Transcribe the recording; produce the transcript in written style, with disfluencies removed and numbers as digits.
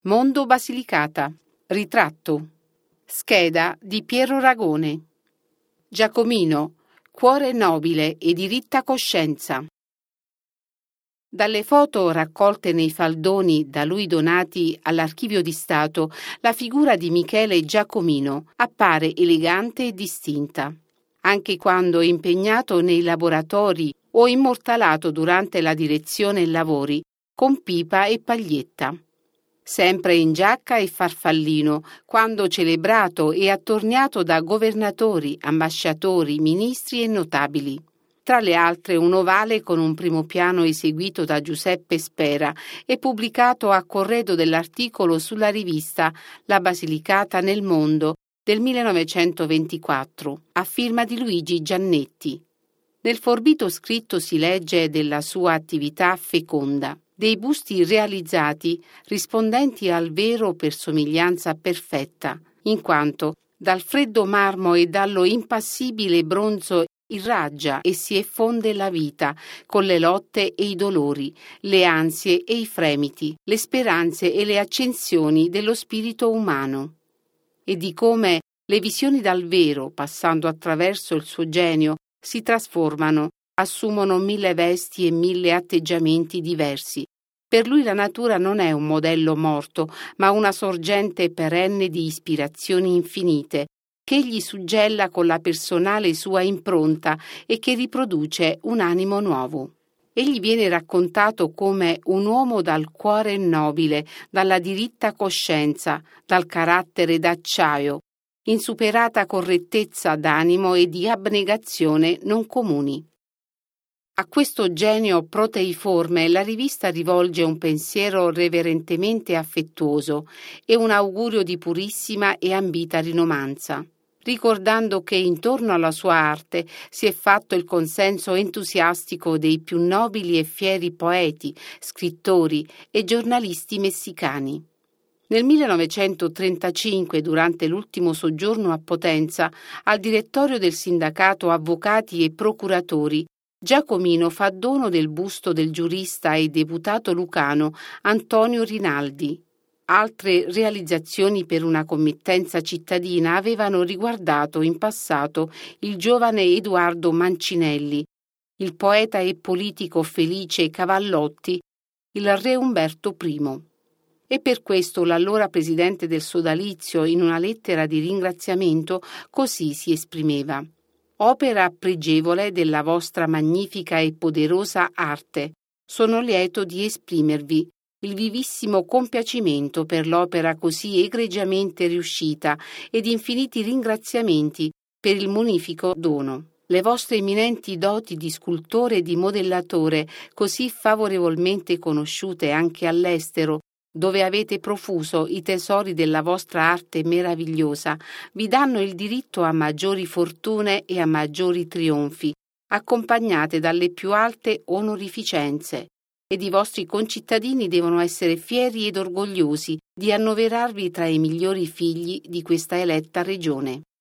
Mondo Basilicata. Ritratto. Scheda di Piero Ragone. Giacomino. Cuore nobile e di ritta coscienza. Dalle foto raccolte nei faldoni da lui donati all'Archivio di Stato, la figura di Michele Giacomino appare elegante e distinta. Anche quando impegnato nei laboratori o immortalato durante la direzione e lavori, con pipa e paglietta. Sempre in giacca e farfallino, quando celebrato e attorniato da governatori, ambasciatori, ministri e notabili. Tra le altre un ovale con un primo piano eseguito da Giuseppe Spera e pubblicato a corredo dell'articolo sulla rivista La Basilicata nel Mondo del 1924, a firma di Luigi Giannetti. Nel forbito scritto si legge della sua attività feconda, dei busti realizzati rispondenti al vero per somiglianza perfetta, in quanto dal freddo marmo e dallo impassibile bronzo irraggia e si effonde la vita con le lotte e i dolori, le ansie e i fremiti, le speranze e le accensioni dello spirito umano. E di come le visioni dal vero, passando attraverso il suo genio, si trasformano, assumono 1000 vesti e 1000 atteggiamenti diversi. Per lui la natura non è un modello morto, ma una sorgente perenne di ispirazioni infinite, che egli suggella con la personale sua impronta e che riproduce un animo nuovo. Egli viene raccontato come un uomo dal cuore nobile, dalla diritta coscienza, dal carattere d'acciaio, insuperata correttezza d'animo e di abnegazione non comuni. A questo genio proteiforme la rivista rivolge un pensiero reverentemente affettuoso e un augurio di purissima e ambita rinomanza, ricordando che intorno alla sua arte si è fatto il consenso entusiastico dei più nobili e fieri poeti, scrittori e giornalisti messicani. Nel 1935, durante l'ultimo soggiorno a Potenza, al direttorio del sindacato Avvocati e Procuratori, Giacomino fa dono del busto del giurista e deputato lucano Antonio Rinaldi. Altre realizzazioni per una committenza cittadina avevano riguardato in passato il giovane Edoardo Mancinelli, il poeta e politico Felice Cavallotti, il re Umberto I. E per questo l'allora presidente del sodalizio, in una lettera di ringraziamento, così si esprimeva: «Opera pregevole della vostra magnifica e poderosa arte, sono lieto di esprimervi il vivissimo compiacimento per l'opera così egregiamente riuscita ed infiniti ringraziamenti per il munifico dono. Le vostre eminenti doti di scultore e di modellatore, così favorevolmente conosciute anche all'estero, dove avete profuso i tesori della vostra arte meravigliosa, vi danno il diritto a maggiori fortune e a maggiori trionfi, accompagnate dalle più alte onorificenze, ed i vostri concittadini devono essere fieri ed orgogliosi di annoverarvi tra i migliori figli di questa eletta regione».